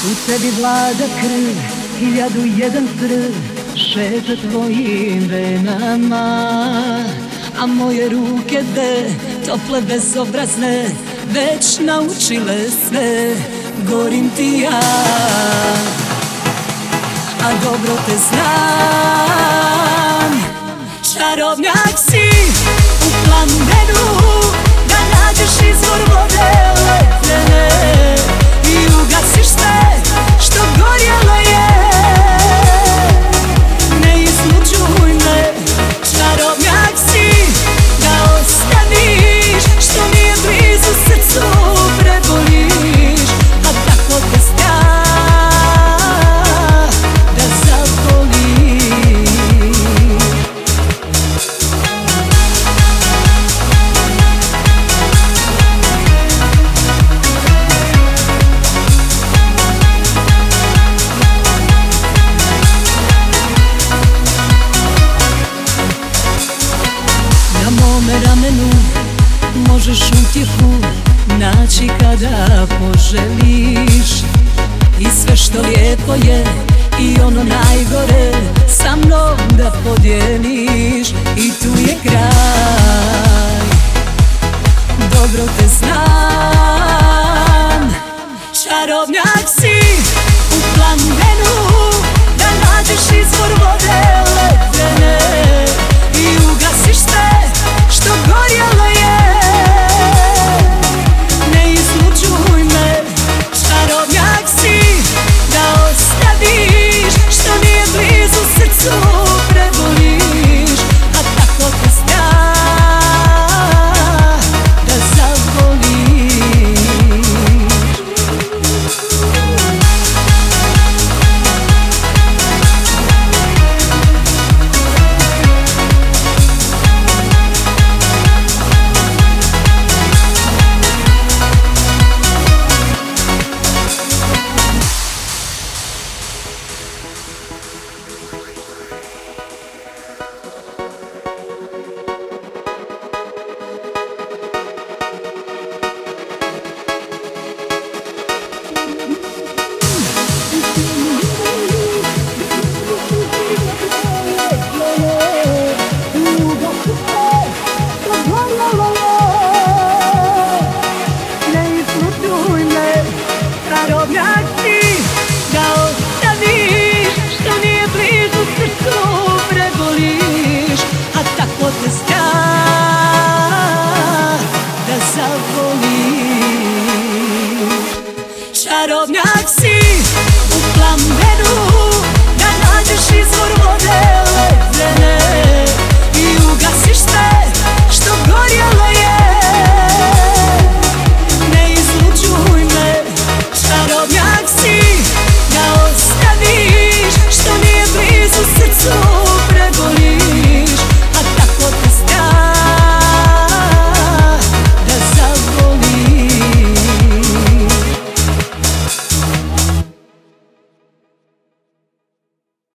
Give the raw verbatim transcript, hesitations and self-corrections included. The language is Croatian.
U tebi vlada krv, hiljadu jedan crv šeta tvojim venama, a moje ruke dve, tople bezobrazne, već naučile sve, gorim ti ja. A dobro te znam, čarobnjak si u plamenu, da nađeš izvor vode leđene i ugasiš sve što gorjelo je. Ne izlučuj me, čarobnjak si, da ostaniš što nije blizu srcu preboliš, a tako te strah da zavoliš. Na mome ramenu možeš utjehu naći kada poželiš, i sve što lijepo je i ono najgore sa mnom da podijeliš, i tu je kraj. Dobro te znam, čarobnjak si u plamenu, da nađeš izvor vode ledene i ugasiš sve što gorjelo je. Ne izlučuj me, čarobnjak si, da ostaviš što nije blizu srcu preboliš, a tako te strah da zavoliš. Čarobnjak si, da ostaviš što nije blizu srcu preboliš, a tako te strah da zavoliš. Čarobnjak